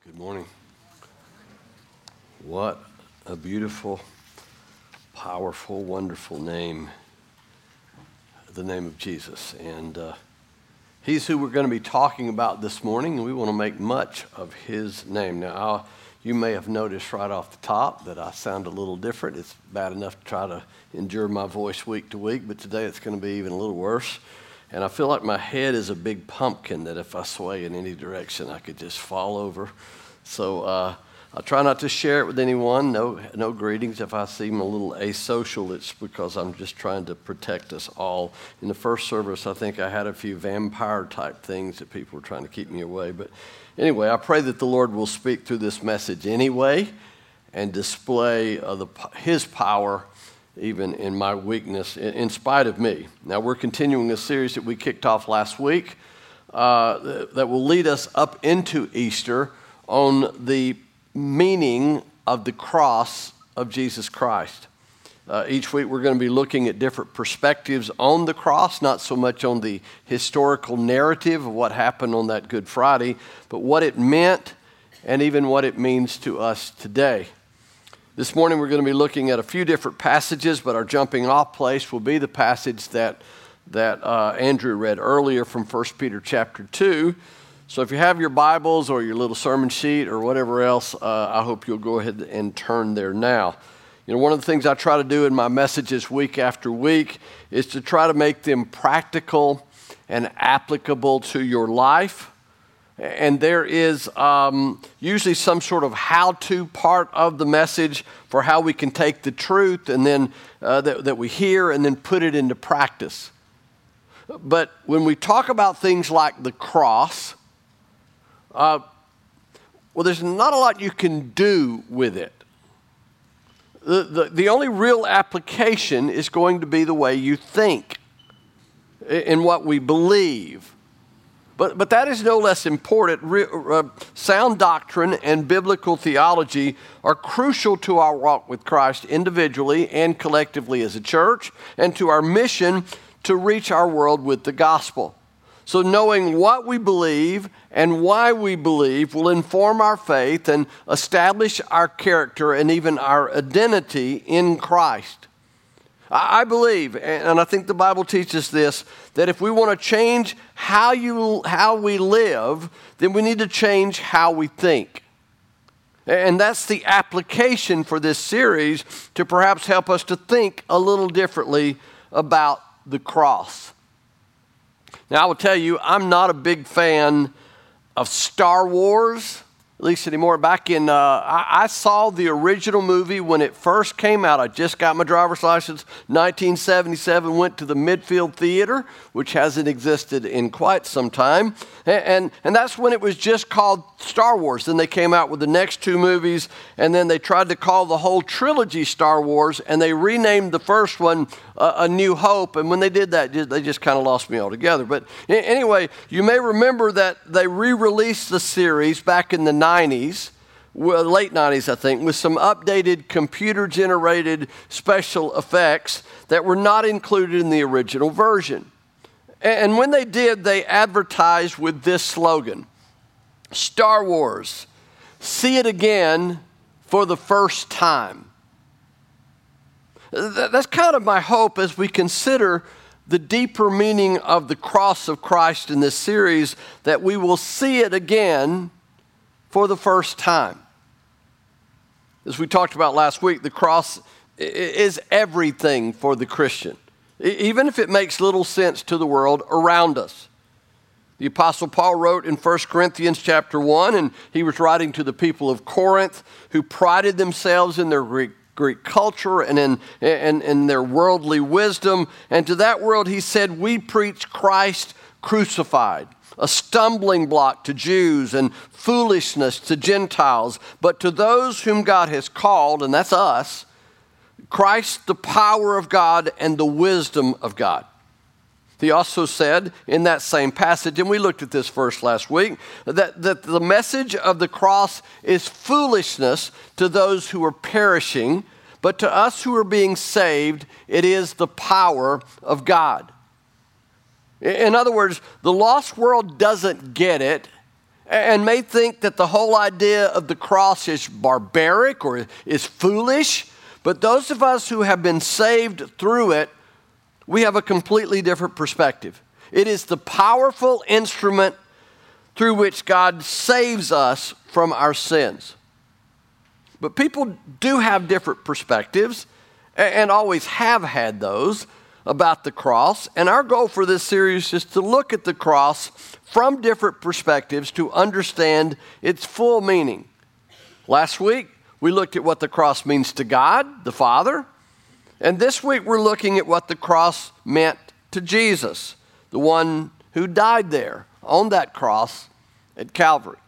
Good morning. What a beautiful, powerful, wonderful name, the name of Jesus. And he's who we're going to be talking about this morning, and we want to make much of his name. Now, you may have noticed right off the top that I sound a little different. It's bad enough to try to endure my voice week to week, but today it's going to be even a little worse. And I feel like my head is a big pumpkin that if I sway in any direction, I could just fall over. So I try not to share it with anyone. No greetings. If I seem a little asocial, it's because I'm just trying to protect us all. In the first service, I think I had a few vampire-type things that people were trying to keep me away. But anyway, I pray that the Lord will speak through this message anyway and display his power even in my weakness, in spite of me. Now, we're continuing a series that we kicked off last week that will lead us up into Easter on the meaning of the cross of Jesus Christ. Each week we're going to be looking at different perspectives on the cross, not so much on the historical narrative of what happened on that Good Friday, but what it meant and even what it means to us today. This morning we're going to be looking at a few different passages, but our jumping off place will be the passage that Andrew read earlier from 1 Peter chapter 2. So if you have your Bibles or your little sermon sheet or whatever else, I hope you'll go ahead and turn there now. You know, one of the things I try to do in my messages week after week is to try to make them practical and applicable to your life. And there is usually some sort of how-to part of the message for how we can take the truth and then that we hear and then put it into practice. But when we talk about things like the cross, there's not a lot you can do with it. The only real application is going to be the way you think in what we believe. But that is no less important. Sound doctrine and biblical theology are crucial to our walk with Christ individually and collectively as a church, and to our mission to reach our world with the gospel. So knowing what we believe and why we believe will inform our faith and establish our character and even our identity in Christ. I believe, and I think the Bible teaches this, that if we want to change how we live, then we need to change how we think. And that's the application for this series to perhaps help us to think a little differently about the cross. Now, I will tell you, I'm not a big fan of Star Wars, at least anymore. Back in, I saw the original movie when it first came out. I just got my driver's license, 1977, went to the Midfield Theater, which hasn't existed in quite some time. And that's when it was just called Star Wars. Then they came out with the next two movies, and then they tried to call the whole trilogy Star Wars, and they renamed the first one A New Hope. And when they did that, they just kind of lost me altogether. But anyway, you may remember that they re-released the series back in the 90s, late 90s, I think, with some updated computer-generated special effects that were not included in the original version. And when they did, they advertised with this slogan, Star Wars, see it again for the first time. That's kind of my hope as we consider the deeper meaning of the cross of Christ in this series, that we will see it again for the first time. As we talked about last week, the cross is everything for the Christian, even if it makes little sense to the world around us. The Apostle Paul wrote in 1 Corinthians chapter 1, and he was writing to the people of Corinth who prided themselves in their Greek culture and in their worldly wisdom. And to that world he said, we preach Christ crucified, a stumbling block to Jews and foolishness to Gentiles. But to those whom God has called, and that's us, Christ the power of God and the wisdom of God. He also said in that same passage, and we looked at this verse last week, that the message of the cross is foolishness to those who are perishing, but to us who are being saved, it is the power of God. In other words, the lost world doesn't get it, and may think that the whole idea of the cross is barbaric or is foolish. But those of us who have been saved through it, we have a completely different perspective. It is the powerful instrument through which God saves us from our sins. But people do have different perspectives and always have had those about the cross. And our goal for this series is to look at the cross from different perspectives to understand its full meaning. Last week, we looked at what the cross means to God, the Father. And this week, we're looking at what the cross meant to Jesus, the one who died there on that cross at Calvary.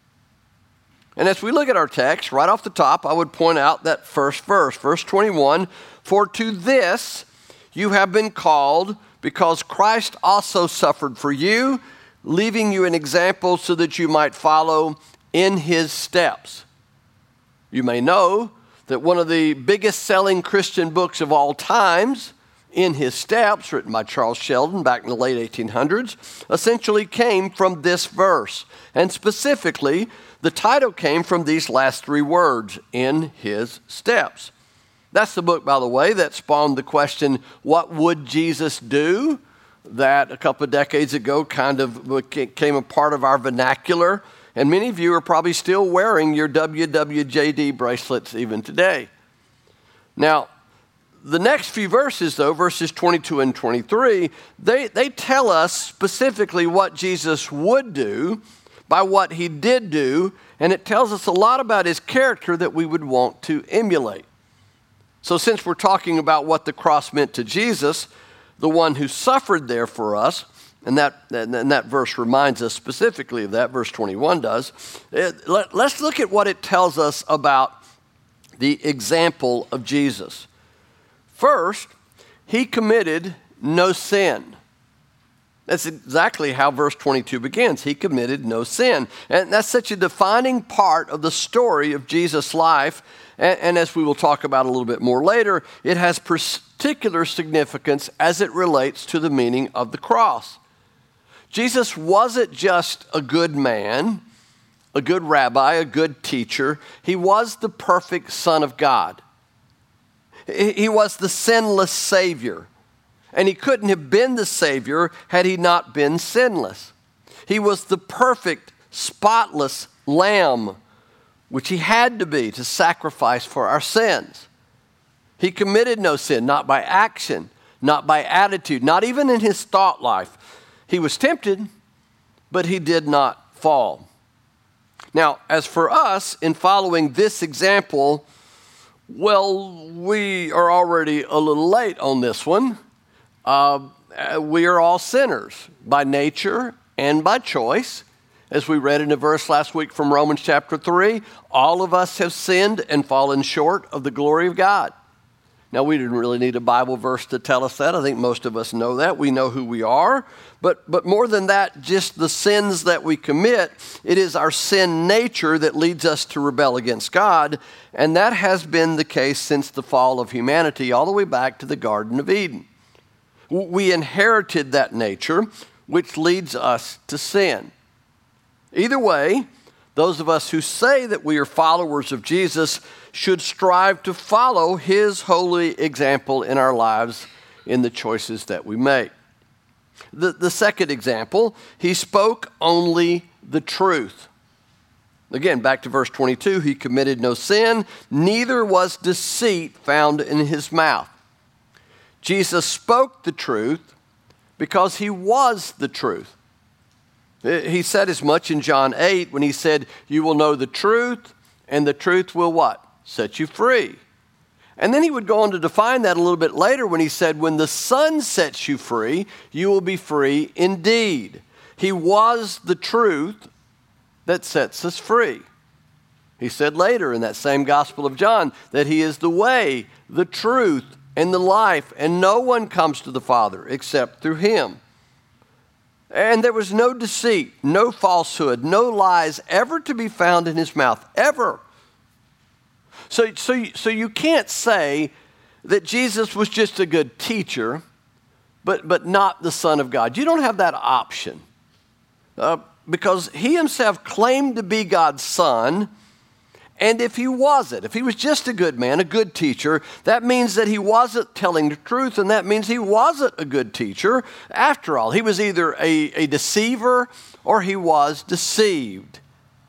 And as we look at our text, right off the top, I would point out that first verse, verse 21, "For to this you have been called, because Christ also suffered for you, leaving you an example so that you might follow in his steps." You may know that one of the biggest selling Christian books of all times, In His Steps, written by Charles Sheldon back in the late 1800s, essentially came from this verse. And specifically, the title came from these last three words, "In His Steps." That's the book, by the way, that spawned the question, what would Jesus do? That a couple of decades ago kind of became a part of our vernacular. And many of you are probably still wearing your WWJD bracelets even today. Now, the next few verses, though, verses 22 and 23, they tell us specifically what Jesus would do by what he did do, and it tells us a lot about his character that we would want to emulate. So since we're talking about what the cross meant to Jesus, the one who suffered there for us, and that verse reminds us specifically of that, verse 21 does, let's look at what it tells us about the example of Jesus. First, he committed no sin. That's exactly how verse 22 begins. He committed no sin. And that's such a defining part of the story of Jesus' life. And as we will talk about a little bit more later, it has particular significance as it relates to the meaning of the cross. Jesus wasn't just a good man, a good rabbi, a good teacher. He was the perfect Son of God. He was the sinless Savior. And he couldn't have been the Savior had he not been sinless. He was the perfect, spotless Lamb, which he had to be to sacrifice for our sins. He committed no sin, not by action, not by attitude, not even in his thought life. He was tempted, but he did not fall. Now, as for us, in following this example, well, we are already a little late on this one. We are all sinners by nature and by choice. As we read in a verse last week from Romans chapter 3, all of us have sinned and fallen short of the glory of God. Now, we didn't really need a Bible verse to tell us that. I think most of us know that. We know who we are. But more than that, just the sins that we commit, it is our sin nature that leads us to rebel against God. And that has been the case since the fall of humanity, all the way back to the Garden of Eden. We inherited that nature, which leads us to sin. Either way, those of us who say that we are followers of Jesus should strive to follow his holy example in our lives in the choices that we make. The second example, he spoke only the truth. Again, back to verse 22, he committed no sin, neither was deceit found in his mouth. Jesus spoke the truth because he was the truth. He said as much in John 8 when he said, "You will know the truth, and the truth will" what? "Set you free." And then he would go on to define that a little bit later when he said, "When the Son sets you free, you will be free indeed." He was the truth that sets us free. He said later in that same Gospel of John that he is the way, the truth, and the life, and no one comes to the Father except through him. And there was no deceit, no falsehood, no lies ever to be found in his mouth, ever. So you can't say that Jesus was just a good teacher, but not the Son of God. You don't have that option. because he himself claimed to be God's son. And if he wasn't, if he was just a good man, a good teacher, that means that he wasn't telling the truth, and that means he wasn't a good teacher. After all, he was either a deceiver or he was deceived.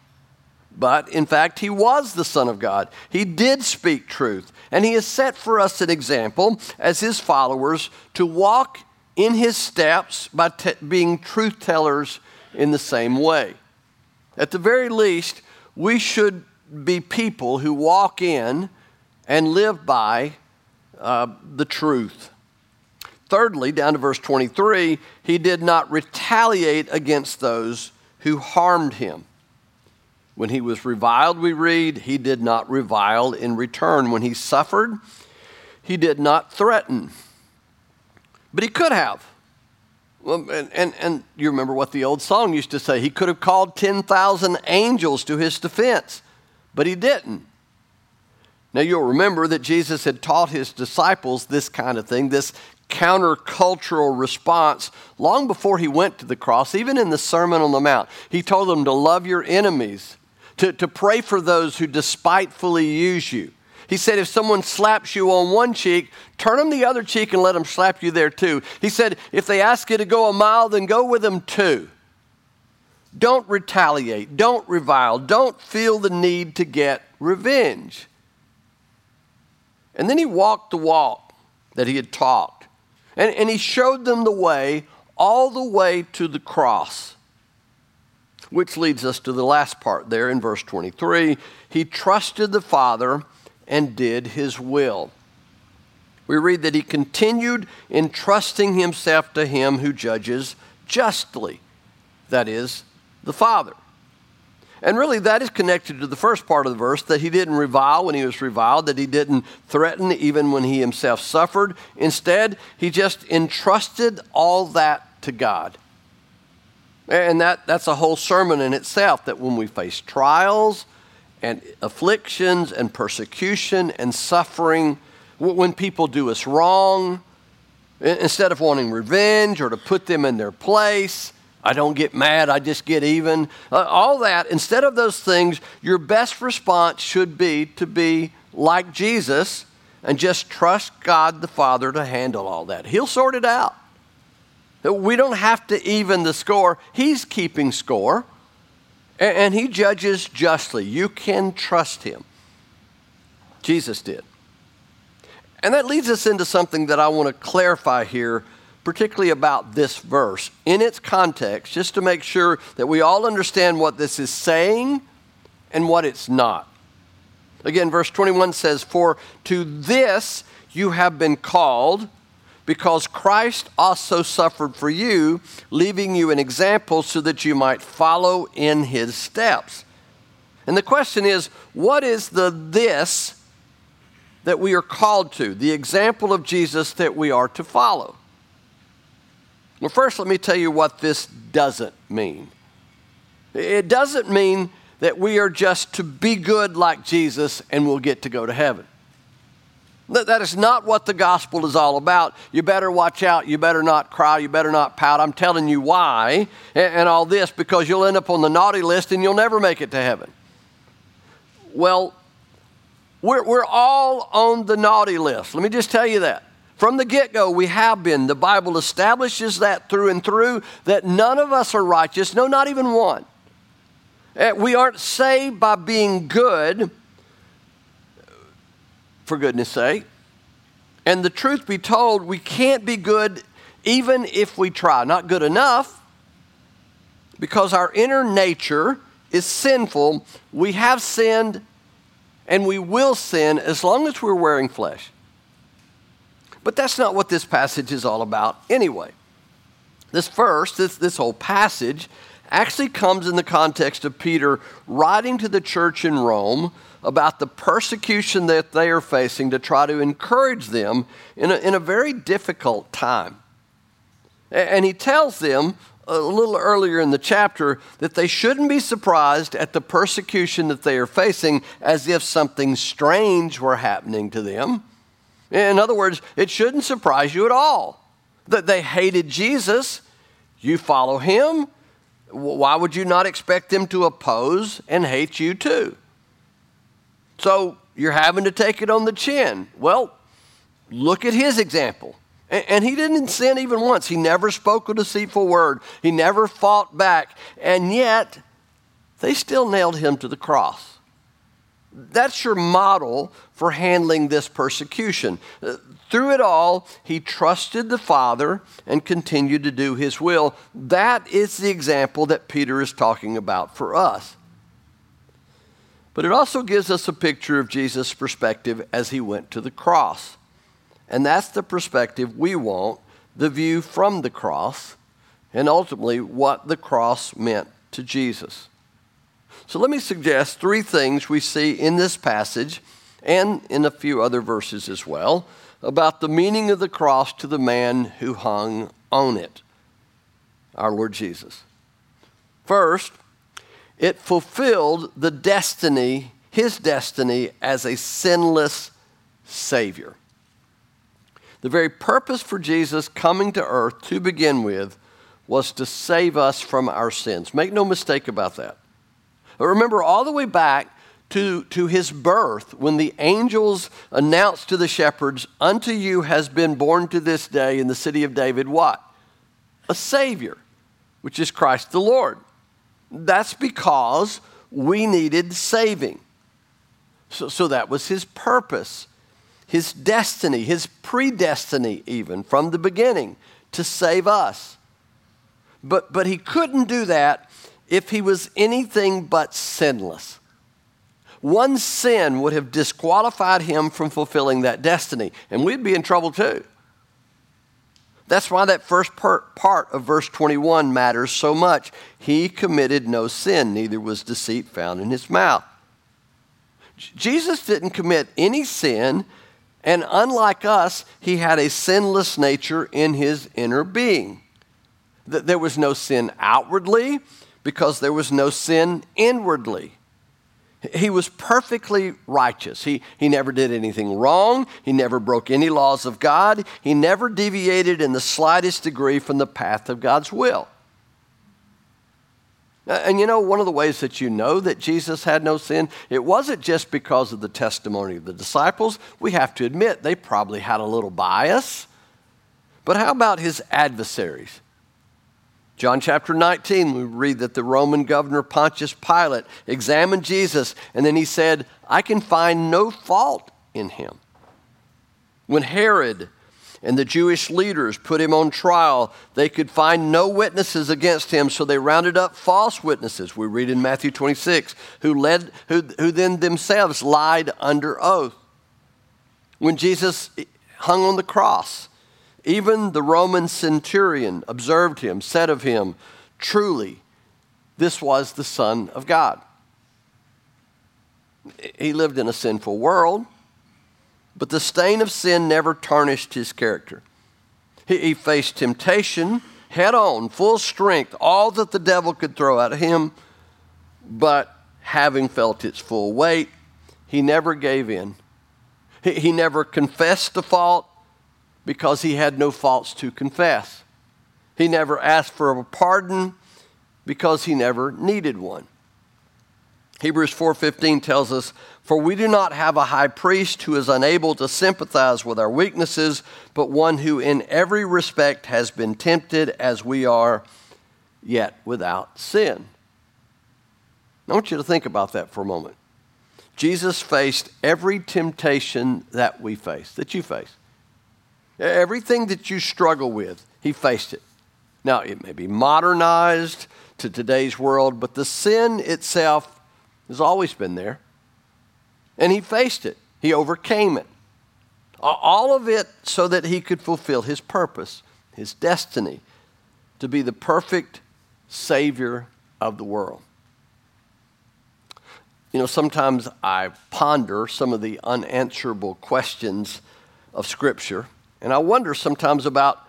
But in fact, he was the Son of God. He did speak truth, and he has set for us an example as his followers to walk in his steps by being truth tellers in the same way. At the very least, we should be people who walk in and live by the truth. Thirdly, down to verse 23, he did not retaliate against those who harmed him. When he was reviled, we read, he did not revile in return. When he suffered, he did not threaten. But he could have. Well, and you remember what the old song used to say. He could have called 10,000 angels to his defense, but he didn't. Now you'll remember that Jesus had taught his disciples this kind of thing, this countercultural response, long before he went to the cross. Even in the Sermon on the Mount, he told them to love your enemies, to pray for those who despitefully use you. He said, if someone slaps you on one cheek, turn them the other cheek and let them slap you there too. He said, if they ask you to go a mile, then go with them too. Don't retaliate. Don't revile. Don't feel the need to get revenge. And then he walked the walk that he had taught. And he showed them the way, all the way to the cross. Which leads us to the last part there in verse 23. He trusted the Father and did his will. We read that he continued entrusting himself to him who judges justly. That is, the Father. And really that is connected to the first part of the verse, that he didn't revile when he was reviled, that he didn't threaten even when he himself suffered. Instead, he just entrusted all that to God. And that's a whole sermon in itself, that when we face trials and afflictions and persecution and suffering, when people do us wrong, instead of wanting revenge or to put them in their place, I don't get mad, I just get even. All that, instead of those things, your best response should be to be like Jesus and just trust God the Father to handle all that. He'll sort it out. We don't have to even the score. He's keeping score, and he judges justly. You can trust him. Jesus did. And that leads us into something that I want to clarify here, particularly about this verse, in its context, just to make sure that we all understand what this is saying and what it's not. Again, verse 21 says, for to this you have been called, because Christ also suffered for you, leaving you an example so that you might follow in his steps. And the question is, what is the this that we are called to, the example of Jesus that we are to follow? Well, first, let me tell you what this doesn't mean. It doesn't mean that we are just to be good like Jesus and we'll get to go to heaven. That is not what the gospel is all about. You better watch out. You better not cry. You better not pout. I'm telling you why and all this, because you'll end up on the naughty list and you'll never make it to heaven. Well, we're all on the naughty list. Let me just tell you that. From the get-go, we have been. The Bible establishes that through and through, that none of us are righteous. No, not even one. We aren't saved by being good, for goodness sake. And the truth be told, we can't be good even if we try. Not good enough, because our inner nature is sinful. We have sinned, and we will sin as long as we're wearing flesh. But that's not what this passage is all about anyway. This verse, this whole passage, actually comes in the context of Peter writing to the church in Rome about the persecution that they are facing, to try to encourage them in a very difficult time. And he tells them a little earlier in the chapter that they shouldn't be surprised at the persecution that they are facing as if something strange were happening to them. In other words, it shouldn't surprise you at all that they hated Jesus. You follow him, Why would you not expect them to oppose and hate you too? So you're having to take it on the chin. Well, look at his example. And he didn't sin even once. He never spoke a deceitful word. He never fought back. And yet, they still nailed him to the cross. That's your model for handling this persecution. Through it all, he trusted the Father and continued to do his will. That is the example that Peter is talking about for us. But it also gives us a picture of Jesus' perspective as he went to the cross. And that's the perspective we want, the view from the cross, and ultimately what the cross meant to Jesus. So let me suggest three things we see in this passage and in a few other verses as well about the meaning of the cross to the man who hung on it, our Lord Jesus. First, it fulfilled the destiny, his destiny as a sinless Savior. The very purpose for Jesus coming to earth to begin with was to save us from our sins. Make no mistake about that. But remember, all the way back to his birth, when the angels announced to the shepherds, "Unto you has been born to this day in the city of David," what? A Savior, which is Christ the Lord. That's because we needed saving. So that was his purpose, his destiny, his predestiny even from the beginning to save us. But he couldn't do that if he was anything but sinless. One sin would have disqualified him from fulfilling that destiny, and we'd be in trouble too. That's why that first part of verse 21 matters so much. He committed no sin, neither was deceit found in his mouth. Jesus didn't commit any sin, and unlike us, he had a sinless nature in his inner being. There was no sin outwardly because there was no sin inwardly. He was perfectly righteous. He never did anything wrong. He never broke any laws of God. He never deviated in the slightest degree from the path of God's will. And you know, one of the ways that you know that Jesus had no sin, it wasn't just because of the testimony of the disciples. We have to admit they probably had a little bias. But how about his adversaries? John chapter 19, we read that the Roman governor Pontius Pilate examined Jesus, and then he said, "I can find no fault in him." When Herod and the Jewish leaders put him on trial, they could find no witnesses against him, so they rounded up false witnesses. We read in Matthew 26, who then themselves lied under oath. When Jesus hung on the cross, even the Roman centurion observed him, said of him, "Truly, this was the Son of God." He lived in a sinful world, but the stain of sin never tarnished his character. He faced temptation head on, full strength, all that the devil could throw at him, but having felt its full weight, he never gave in. He never confessed the fault, because he had no faults to confess. He never asked for a pardon because he never needed one. Hebrews 4:15 tells us, "For we do not have a high priest who is unable to sympathize with our weaknesses, but one who in every respect has been tempted as we are, yet without sin." I want you to think about that for a moment. Jesus faced every temptation that we face, that you face. Everything that you struggle with, he faced it. Now, it may be modernized to today's world, but the sin itself has always been there. And he faced it. He overcame it. All of it so that he could fulfill his purpose, his destiny, to be the perfect Savior of the world. You know, sometimes I ponder some of the unanswerable questions of Scripture. And I wonder sometimes about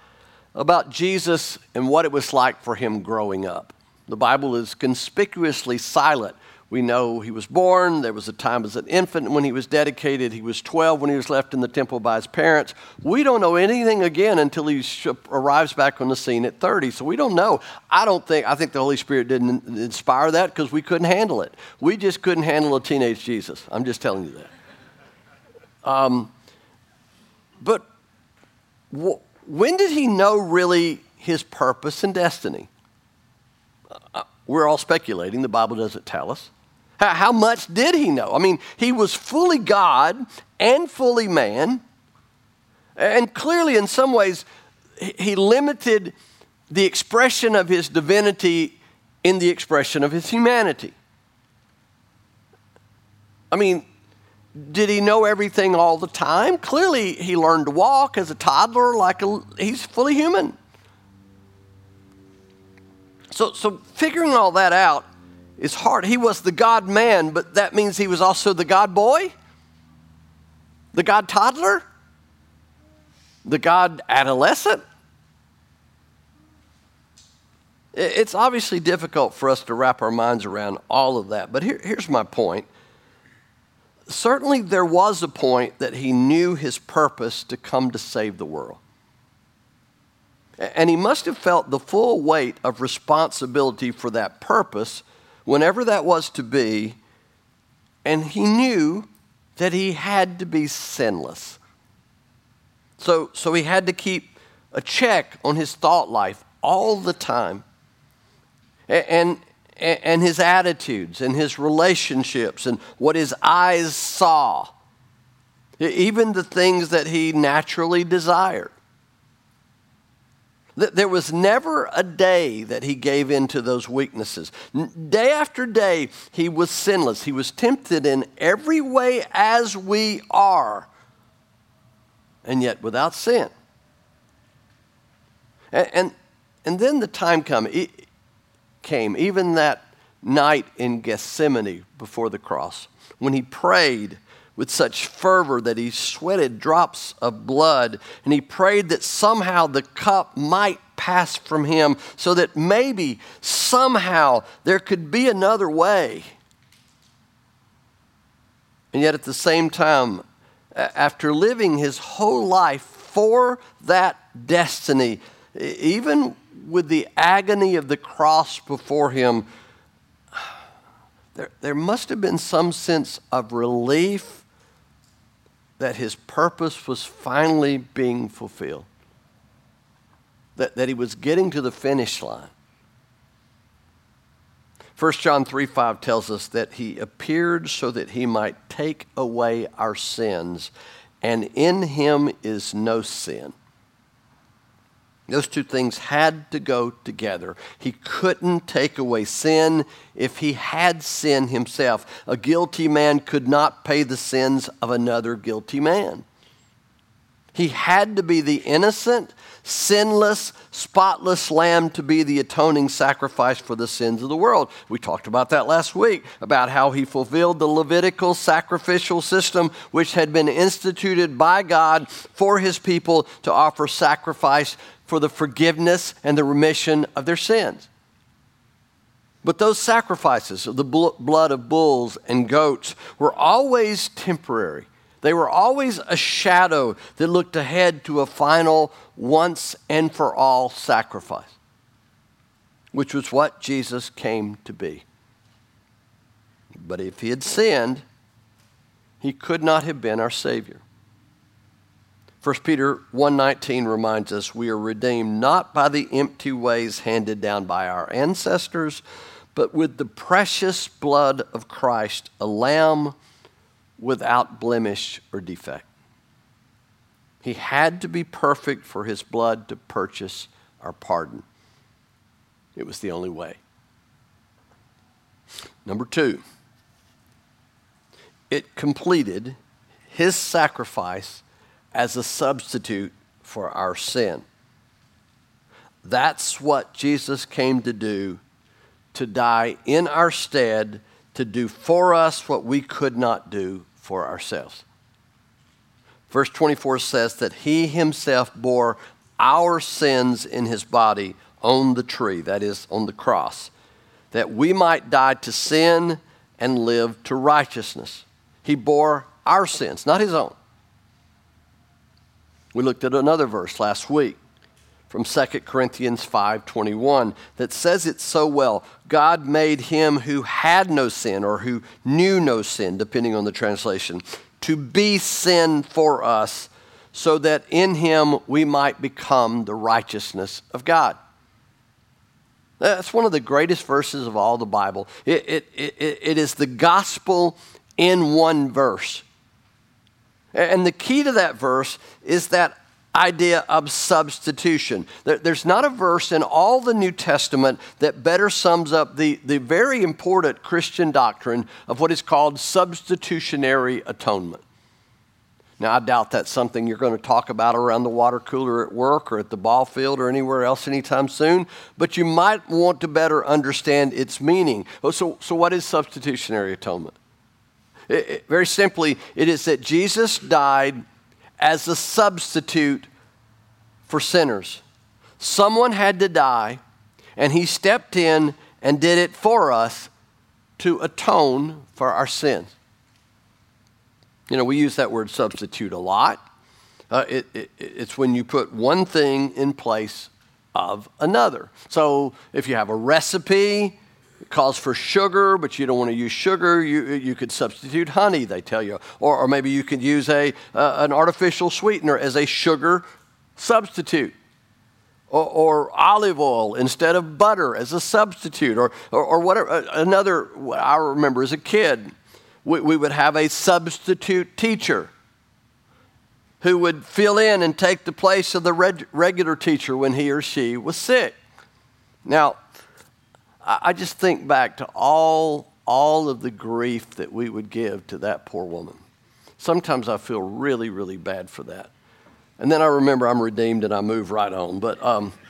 Jesus and what it was like for him growing up. The Bible is conspicuously silent We know he was born. There was a time as an infant when he was dedicated. He was 12 when he was left in the temple by his parents. We don't know anything again until he arrives back on the scene at 30. So we don't know. I think the Holy Spirit didn't inspire that because we couldn't handle it. We just couldn't handle a teenage Jesus. I'm just telling you that. But when did he know really his purpose and destiny? We're all speculating. The Bible doesn't tell us. How much did he know? I mean, he was fully God and fully man. And clearly, in some ways, he limited the expression of his divinity in the expression of his humanity. I mean, did he know everything all the time? Clearly, he learned to walk as a toddler he's fully human. So figuring all that out is hard. He was the God-man, but that means he was also the God-boy, the God-toddler, the God-adolescent. It's obviously difficult for us to wrap our minds around all of that, but here's my point. Certainly there was a point that he knew his purpose to come to save the world. And he must have felt the full weight of responsibility for that purpose, whenever that was to be, and he knew that he had to be sinless. So he had to keep a check on his thought life all the time, and his attitudes and his relationships and what his eyes saw, even the things that he naturally desired. There was never a day that he gave in to those weaknesses. Day after day, he was sinless. He was tempted in every way as we are, and yet without sin. And then the time came, even that night in Gethsemane before the cross, when he prayed with such fervor that he sweated drops of blood, and he prayed that somehow the cup might pass from him so that maybe somehow there could be another way. And yet at the same time, after living his whole life for that destiny, even with the agony of the cross before him, there must have been some sense of relief that his purpose was finally being fulfilled, that he was getting to the finish line. 1 John 3:5 tells us that he appeared so that he might take away our sins, and in him is no sin. Those two things had to go together. He couldn't take away sin if he had sin himself. A guilty man could not pay the sins of another guilty man. He had to be the innocent, sinless, spotless lamb to be the atoning sacrifice for the sins of the world. We talked about that last week, about how he fulfilled the Levitical sacrificial system which had been instituted by God for his people to offer sacrifice for the forgiveness and the remission of their sins. But those sacrifices of the blood of bulls and goats were always temporary. They were always a shadow that looked ahead to a final, once and for all sacrifice, which was what Jesus came to be. But if he had sinned, he could not have been our Savior. 1 Peter 1:19 reminds us we are redeemed not by the empty ways handed down by our ancestors, but with the precious blood of Christ, a lamb without blemish or defect. He had to be perfect for his blood to purchase our pardon. It was the only way. Number two, it completed his sacrifice as a substitute for our sin. That's what Jesus came to do, to die in our stead, to do for us what we could not do for ourselves. Verse 24 says that he himself bore our sins in his body on the tree, that is, on the cross, that we might die to sin and lived to righteousness. He bore our sins, not his own. We looked at another verse last week from 2 Corinthians 5:21 that says it so well. God made him who had no sin, or who knew no sin, depending on the translation, to be sin for us, so that in him we might become the righteousness of God. That's one of the greatest verses of all the Bible. It is the gospel in one verse. And the key to that verse is that idea of substitution. There's not a verse in all the New Testament that better sums up the very important Christian doctrine of what is called substitutionary atonement. Now, I doubt that's something you're going to talk about around the water cooler at work or at the ball field or anywhere else anytime soon, but you might want to better understand its meaning. So what is substitutionary atonement? Very simply, it is that Jesus died as a substitute for sinners. Someone had to die, and he stepped in and did it for us to atone for our sins. You know, we use that word substitute a lot. It's when you put one thing in place of another. So if you have a recipe, it calls for sugar, but you don't want to use sugar, you could substitute honey, they tell you. Or maybe you could use an artificial sweetener as a sugar substitute. Or olive oil instead of butter as a substitute. Or whatever. Another, I remember as a kid, we would have a substitute teacher who would fill in and take the place of the regular teacher when he or she was sick. Now, I just think back to all of the grief that we would give to that poor woman. Sometimes I feel really, really bad for that. And then I remember I'm redeemed and I move right on. But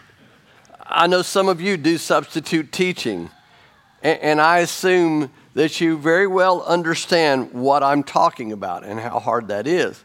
I know some of you do substitute teaching, and I assume that you very well understand what I'm talking about and how hard that is.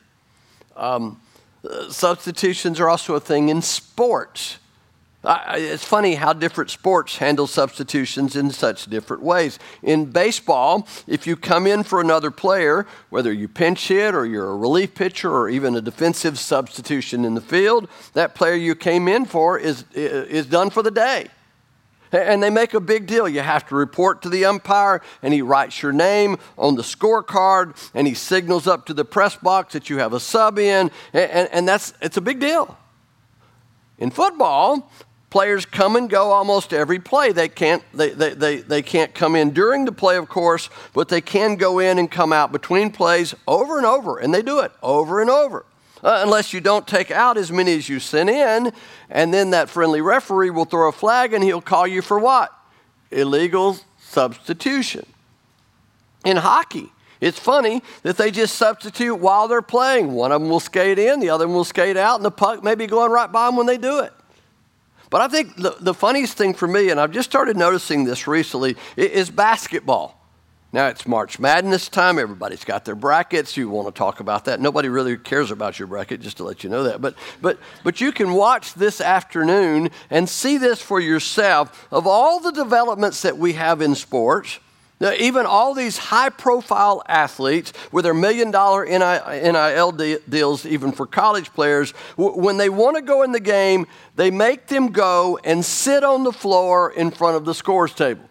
Substitutions are also a thing in sports. It's funny how different sports handle substitutions in such different ways. In baseball, if you come in for another player, whether you pinch hit or you're a relief pitcher or even a defensive substitution in the field, that player you came in for is done for the day. And they make a big deal. You have to report to the umpire, and he writes your name on the scorecard, and he signals up to the press box that you have a sub in, and it's a big deal. In football, players come and go almost every play. They can't come in during the play, of course, but they can go in and come out between plays over and over, and they do it over and over. Unless you don't take out as many as you sent in, and then that friendly referee will throw a flag and he'll call you for what? Illegal substitution. In hockey, it's funny that they just substitute while they're playing. One of them will skate in, the other one will skate out, and the puck may be going right by them when they do it. But I think the funniest thing for me, and I've just started noticing this recently, is basketball. Now, it's March Madness time. Everybody's got their brackets. You want to talk about that. Nobody really cares about your bracket, just to let you know that. But you can watch this afternoon and see this for yourself. Of all the developments that we have in sports, even all these high-profile athletes with their $1 million NIL deals, even for college players, when they want to go in the game, they make them go and sit on the floor in front of the scores table.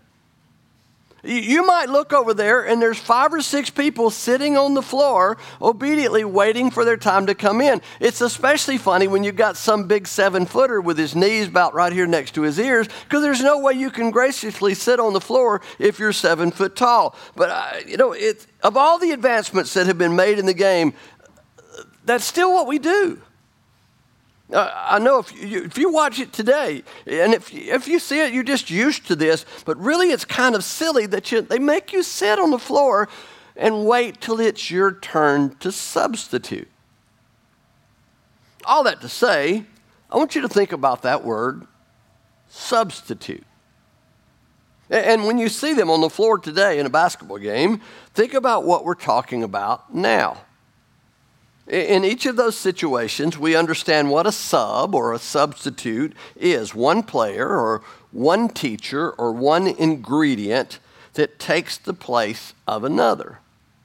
You might look over there, and there's 5 or 6 people sitting on the floor obediently waiting for their time to come in. It's especially funny when you've got some big 7-footer with his knees about right here next to his ears, because there's no way you can graciously sit on the floor if you're 7 foot tall. But, of all the advancements that have been made in the game, that's still what we do. I know if you watch it today, and if you see it, you're just used to this, but really it's kind of silly that they make you sit on the floor and wait till it's your turn to substitute. All that to say, I want you to think about that word, substitute. And when you see them on the floor today in a basketball game, think about what we're talking about now. In each of those situations, we understand what a sub or a substitute is. One player or one teacher or one ingredient that takes the place of another.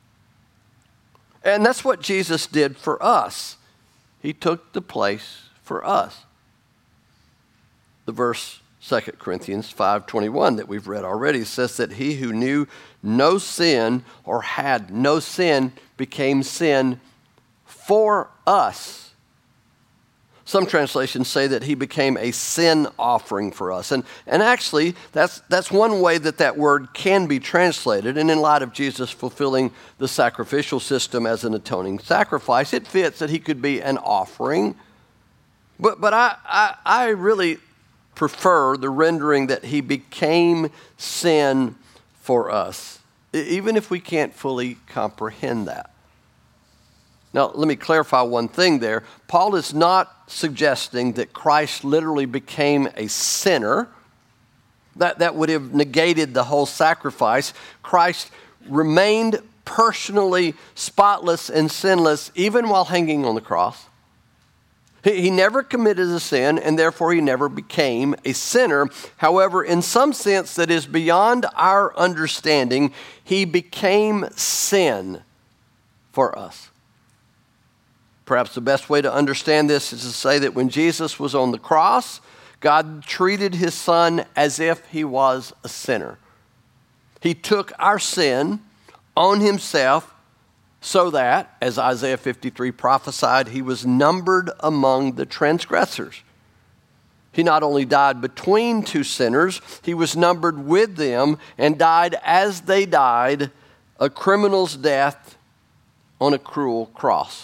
And that's what Jesus did for us. He took the place for us. The verse 2 Corinthians 5:21 that we've read already says that he who knew no sin or had no sin became sin for us. Some translations say that he became a sin offering for us. And actually, that's one way that word can be translated. And in light of Jesus fulfilling the sacrificial system as an atoning sacrifice, it fits that he could be an offering. But I really prefer the rendering that he became sin for us, even if we can't fully comprehend that. Now, let me clarify one thing there. Paul is not suggesting that Christ literally became a sinner. That would have negated the whole sacrifice. Christ remained personally spotless and sinless even while hanging on the cross. He never committed a sin, and therefore he never became a sinner. However, in some sense that is beyond our understanding, he became sin for us. Perhaps the best way to understand this is to say that when Jesus was on the cross, God treated his son as if he was a sinner. He took our sin on himself so that, as Isaiah 53 prophesied, he was numbered among the transgressors. He not only died between two sinners, he was numbered with them and died as they died, a criminal's death on a cruel cross.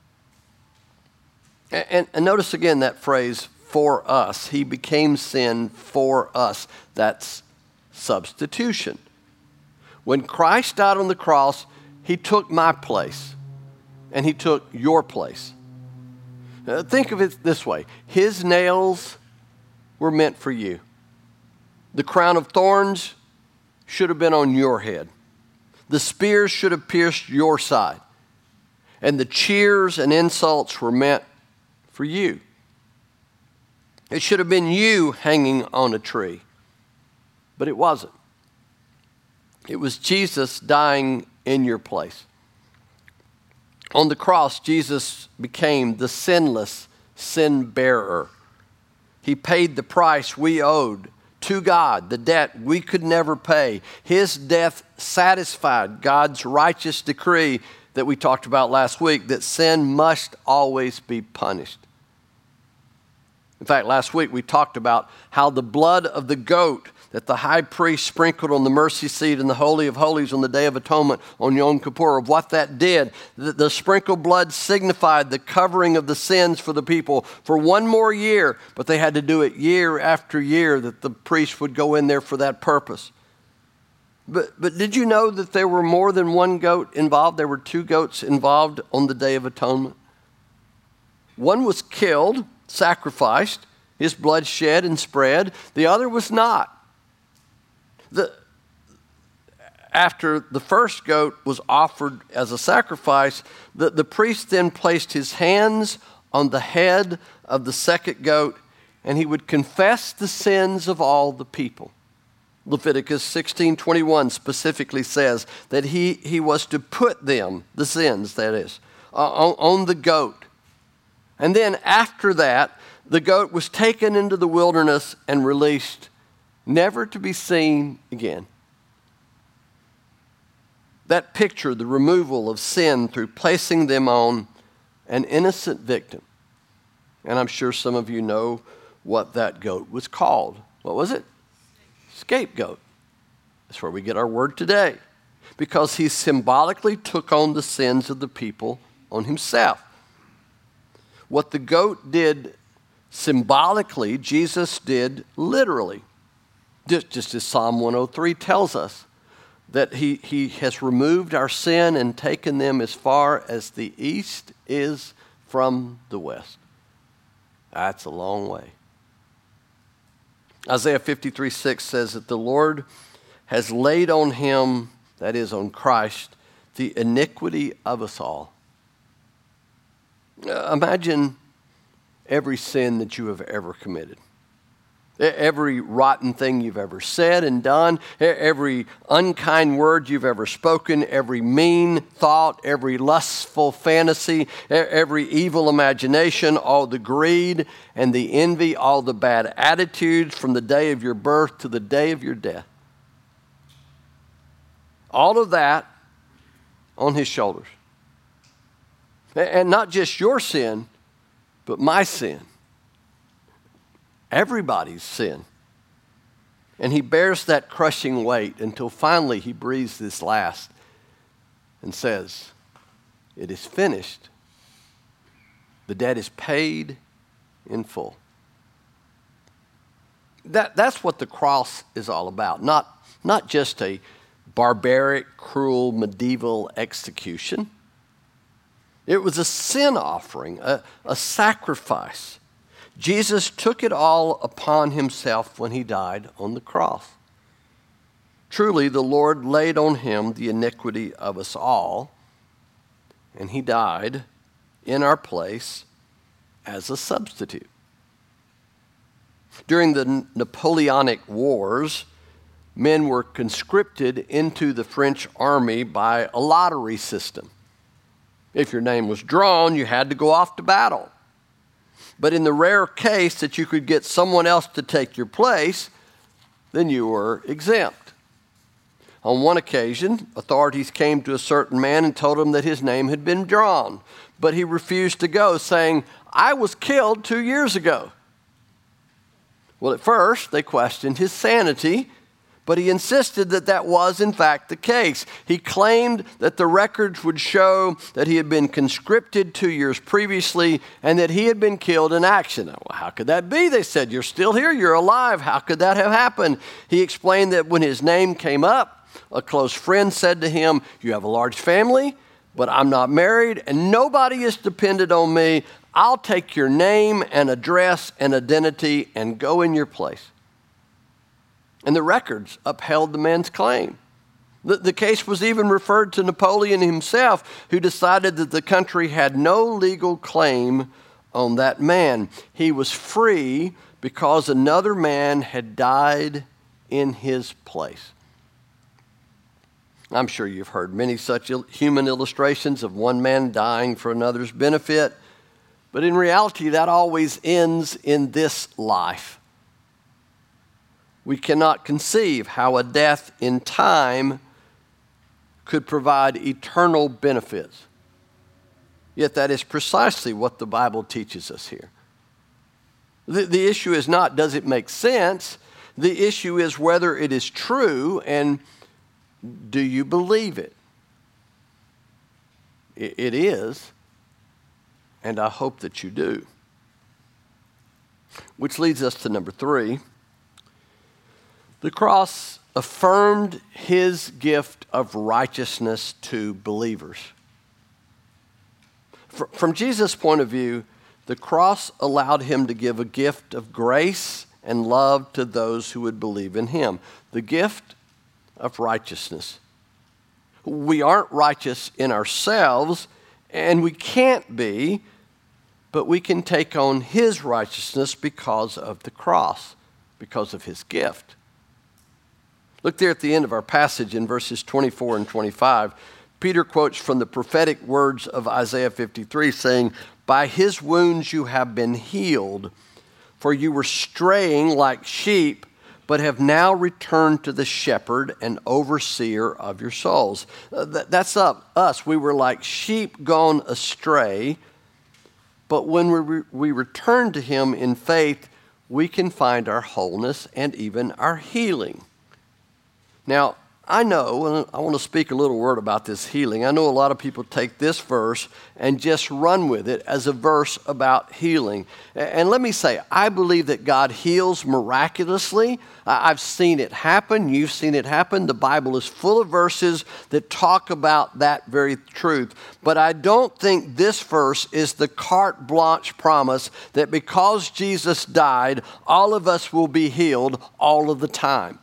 And notice again that phrase, for us. He became sin for us. That's substitution. When Christ died on the cross, he took my place, and he took your place. Think of it this way. His nails were meant for you. The crown of thorns should have been on your head. The spears should have pierced your side. And the cheers and insults were meant for you. It should have been you hanging on a tree, but it wasn't. It was Jesus dying in your place. On the cross, Jesus became the sinless sin bearer. He paid the price we owed to God, the debt we could never pay. His death satisfied God's righteous decree that we talked about last week, that sin must always be punished. In fact, last week we talked about how the blood of the goat that the high priest sprinkled on the mercy seat in the Holy of Holies on the Day of Atonement on Yom Kippur, of what that did. The sprinkled blood signified the covering of the sins for the people for one more year, but they had to do it year after year that the priest would go in there for that purpose. But did you know that there were more than one goat involved? There were two goats involved on the Day of Atonement. One was killed, sacrificed, his blood shed and spread. The other was not. After the first goat was offered as a sacrifice, the priest then placed his hands on the head of the second goat, and he would confess the sins of all the people. Leviticus 16:21 specifically says that he was to put them, the sins that is, on the goat. And then after that, the goat was taken into the wilderness and released, never to be seen again. That picture, the removal of sin through placing them on an innocent victim. And I'm sure some of you know what that goat was called. What was it? Scapegoat. That's where we get our word today. Because he symbolically took on the sins of the people on himself. What the goat did symbolically, Jesus did literally. Just as Psalm 103 tells us, that he has removed our sin and taken them as far as the east is from the west. That's a long way. Isaiah 53:6 says that the Lord has laid on him, that is on Christ, the iniquity of us all. Imagine every sin that you have ever committed. Every rotten thing you've ever said and done, every unkind word you've ever spoken, every mean thought, every lustful fantasy, every evil imagination, all the greed and the envy, all the bad attitudes from the day of your birth to the day of your death. All of that on his shoulders. And not just your sin, but my sin. Everybody's sin. And he bears that crushing weight until finally he breathes this last and says, "It is finished." The debt is paid in full. That's what the cross is all about. Not just a barbaric, cruel, medieval execution. It was a sin offering, a sacrifice. Jesus took it all upon himself when he died on the cross. Truly, the Lord laid on him the iniquity of us all, and he died in our place as a substitute. During the Napoleonic Wars, men were conscripted into the French army by a lottery system. If your name was drawn, you had to go off to battle. But in the rare case that you could get someone else to take your place, then you were exempt. On one occasion, authorities came to a certain man and told him that his name had been drawn, but he refused to go, saying, "I was killed 2 years ago." Well, at first, they questioned his sanity, but he insisted that that was, in fact, the case. He claimed that the records would show that he had been conscripted 2 years previously and that he had been killed in action. Well, how could that be? They said, "You're still here, you're alive. How could that have happened?" He explained that when his name came up, a close friend said to him, "You have a large family, but I'm not married, and nobody is dependent on me. I'll take your name and address and identity and go in your place." And the records upheld the man's claim. The case was even referred to Napoleon himself, who decided that the country had no legal claim on that man. He was free because another man had died in his place. I'm sure you've heard many such human illustrations of one man dying for another's benefit, but in reality, that always ends in this life. We cannot conceive how a death in time could provide eternal benefits. Yet that is precisely what the Bible teaches us here. The issue is not, does it make sense? The issue is whether it is true, and do you believe it? It is, and I hope that you do. Which leads us to number 3. The cross affirmed his gift of righteousness to believers. From Jesus' point of view, the cross allowed him to give a gift of grace and love to those who would believe in him. The gift of righteousness. We aren't righteous in ourselves, and we can't be, but we can take on his righteousness because of the cross, because of his gift. Look there at the end of our passage in verses 24 and 25. Peter quotes from the prophetic words of Isaiah 53 saying, "By his wounds you have been healed, for you were straying like sheep, but have now returned to the shepherd and overseer of your souls." That's us. We were like sheep gone astray, but when we return to him in faith, we can find our wholeness and even our healing. Now, I know, and I want to speak a little word about this healing. I know a lot of people take this verse and just run with it as a verse about healing. And let me say, I believe that God heals miraculously. I've seen it happen. You've seen it happen. The Bible is full of verses that talk about that very truth. But I don't think this verse is the carte blanche promise that because Jesus died, all of us will be healed all of the time.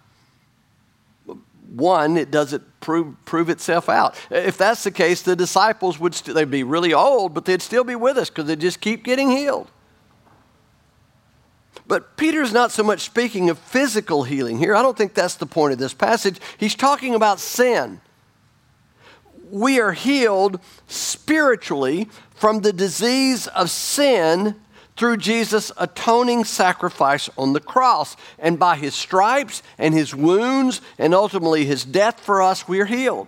One, it doesn't prove itself out. If that's the case, the disciples they'd be really old, but they'd still be with us because they'd just keep getting healed. But Peter's not so much speaking of physical healing here. I don't think that's the point of this passage. He's talking about sin. We are healed spiritually from the disease of sin through Jesus' atoning sacrifice on the cross. And by his stripes and his wounds and ultimately his death for us, we are healed.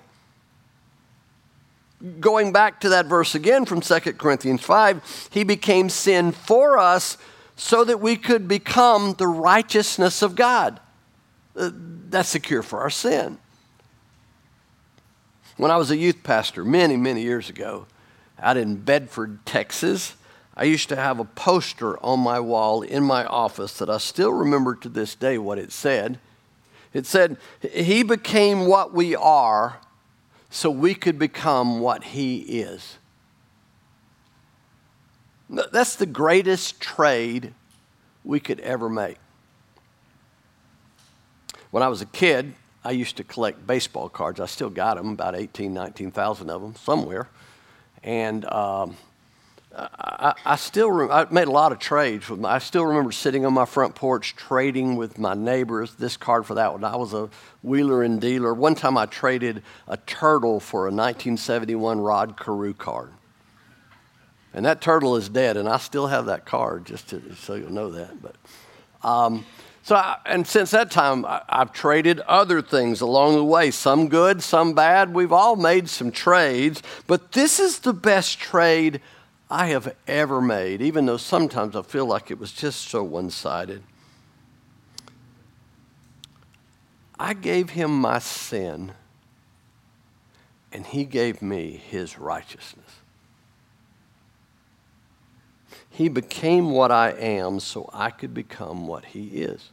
Going back to that verse again from 2 Corinthians 5, he became sin for us so that we could become the righteousness of God. That's the cure for our sin. When I was a youth pastor many, many years ago out in Bedford, Texas, I used to have a poster on my wall in my office that I still remember to this day what it said. It said, "He became what we are so we could become what he is." That's the greatest trade we could ever make. When I was a kid, I used to collect baseball cards. I still got them, about 19,000 of them somewhere. And I made a lot of trades. I still remember sitting on my front porch trading with my neighbors, this card for that one. I was a wheeler and dealer. One time I traded a turtle for a 1971 Rod Carew card. And that turtle is dead, and I still have that card, just so you'll know that. But and since that time, I've traded other things along the way, some good, some bad. We've all made some trades, but this is the best trade I have ever made, even though sometimes I feel like it was just so one-sided. I gave him my sin, and he gave me his righteousness. He became what I am so I could become what he is.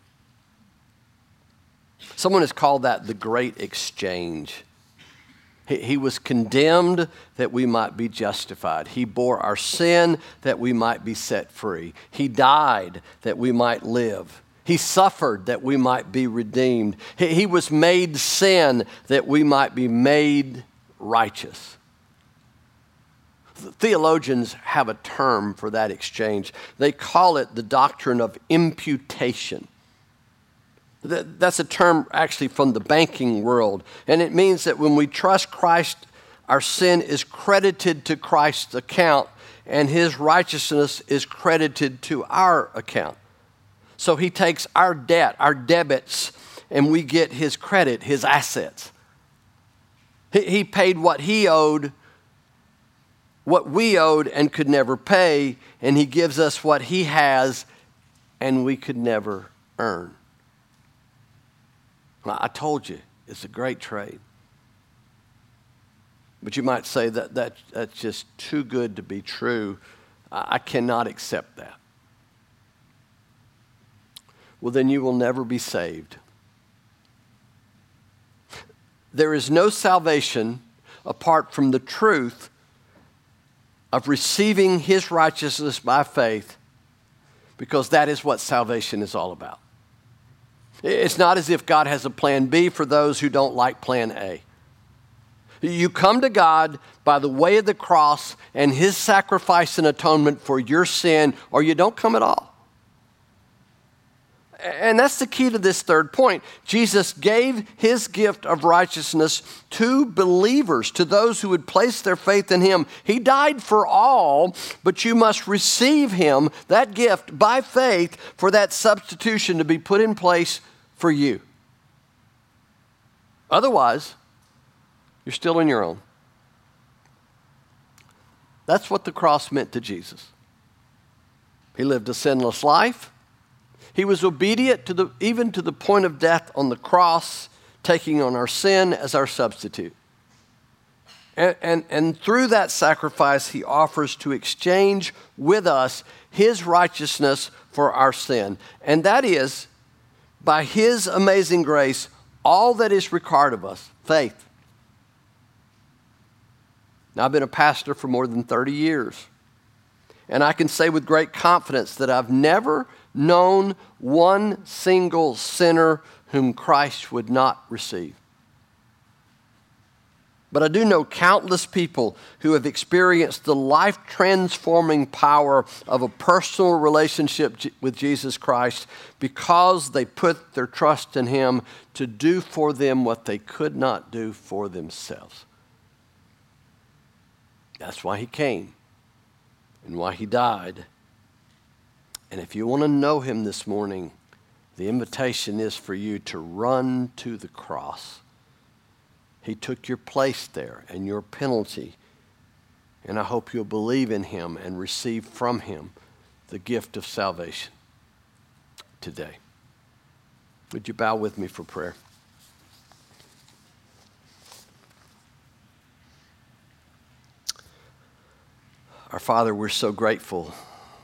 Someone has called that the great exchange. He was condemned that we might be justified. He bore our sin that we might be set free. He died that we might live. He suffered that we might be redeemed. He was made sin that we might be made righteous. Theologians have a term for that exchange. They call it the doctrine of imputation. That's a term actually from the banking world. And it means that when we trust Christ, our sin is credited to Christ's account and his righteousness is credited to our account. So he takes our debt, our debits, and we get his credit, his assets. He paid what he owed, what we owed and could never pay, and he gives us what he has and we could never earn. I told you, it's a great trade. But you might say that's just too good to be true. I cannot accept that. Well, then you will never be saved. There is no salvation apart from the truth of receiving his righteousness by faith, because that is what salvation is all about. It's not as if God has a plan B for those who don't like plan A. You come to God by the way of the cross and his sacrifice and atonement for your sin, or you don't come at all. And that's the key to this third point. Jesus gave his gift of righteousness to believers, to those who would place their faith in him. He died for all, but you must receive him, that gift, by faith for that substitution to be put in place for you. Otherwise, you're still on your own. That's what the cross meant to Jesus. He lived a sinless life. He was obedient even to the point of death on the cross, taking on our sin as our substitute. And through that sacrifice, he offers to exchange with us his righteousness for our sin. And that is, by his amazing grace, all that is required of us, faith. Now, I've been a pastor for more than 30 years. And I can say with great confidence that I've never known one single sinner whom Christ would not receive. But I do know countless people who have experienced the life-transforming power of a personal relationship with Jesus Christ because they put their trust in him to do for them what they could not do for themselves. That's why he came and why he died. And if you want to know him this morning, the invitation is for you to run to the cross. He took your place there and your penalty. And I hope you'll believe in him and receive from him the gift of salvation today. Would you bow with me for prayer? Our Father, we're so grateful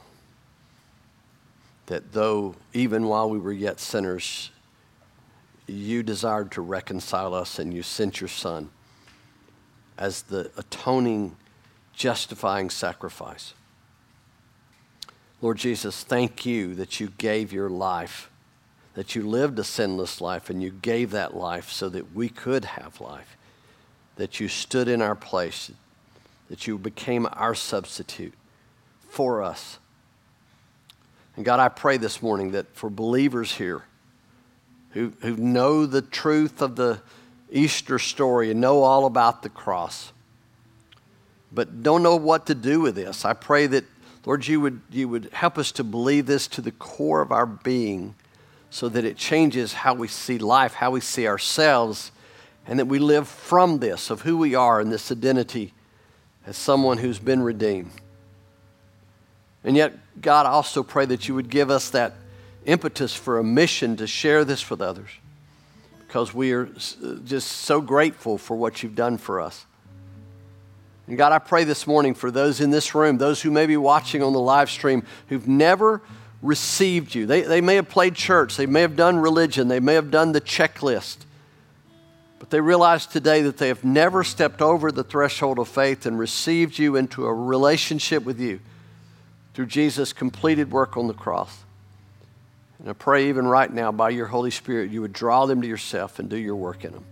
that though even while we were yet sinners, you desired to reconcile us and you sent your Son as the atoning, justifying sacrifice. Lord Jesus, thank you that you gave your life, that you lived a sinless life and you gave that life so that we could have life, that you stood in our place, that you became our substitute for us. And God, I pray this morning that for believers here who know the truth of the Easter story and know all about the cross, but don't know what to do with this, I pray that, Lord, you would help us to believe this to the core of our being so that it changes how we see life, how we see ourselves, and that we live from this, of who we are in this identity as someone who's been redeemed. And yet, God, I also pray that you would give us that impetus for a mission to share this with others, because we are just so grateful for what you've done for us. And God, I pray this morning for those in this room, those who may be watching on the live stream, who've never received you. They may have played church, they may have done religion, they may have done the checklist, but they realize today that they have never stepped over the threshold of faith and received you into a relationship with you through Jesus' completed work on the cross. And I pray even right now by your Holy Spirit, you would draw them to yourself and do your work in them.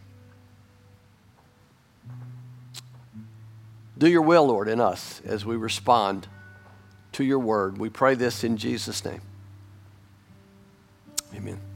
Do your will, Lord, in us as we respond to your word. We pray this in Jesus' name. Amen.